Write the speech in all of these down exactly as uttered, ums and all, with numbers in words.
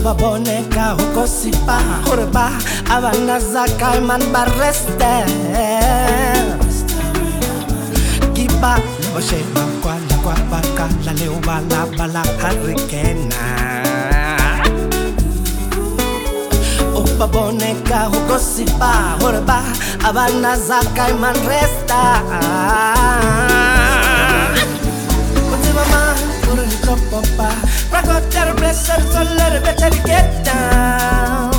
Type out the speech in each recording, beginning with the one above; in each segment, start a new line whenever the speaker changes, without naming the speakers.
Ubaboneka huko sipa Hurba abanazaka iman bareste Kiba leboshe kwa la kwa baka la leuba la bala harikena Ubaboneka huko sipa Hurba abanazaka iman resta Mama, put a little papa. Rock out that blessed, so let it better get down.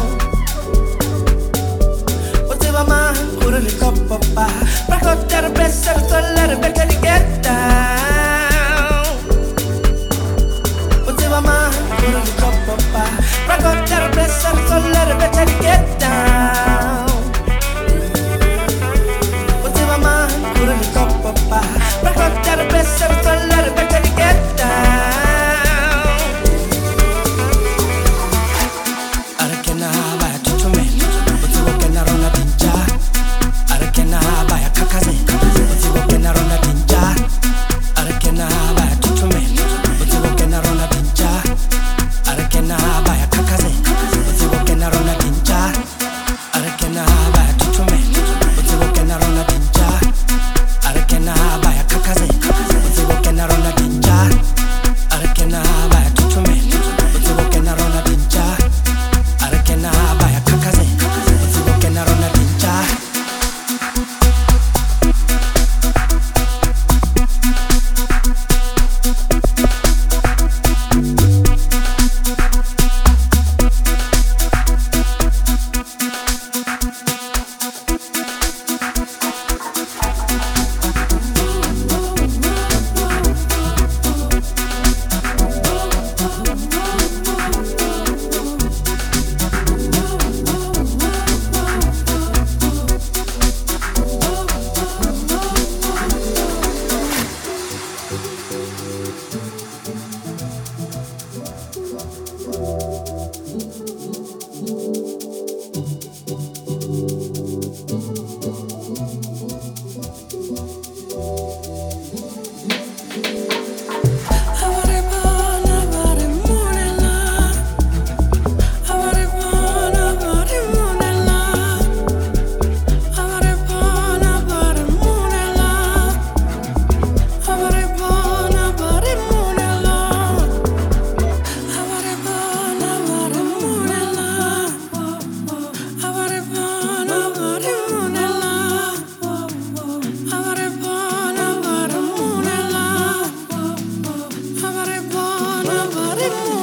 Whatever man, put a little papa. Rock out that blessed, so let it better get down. Whatever man, put a little papa. Rock out that blessed, so let it better get down. Whatever man, put a little papa. Rock out that blessed, so let it better get down.
Body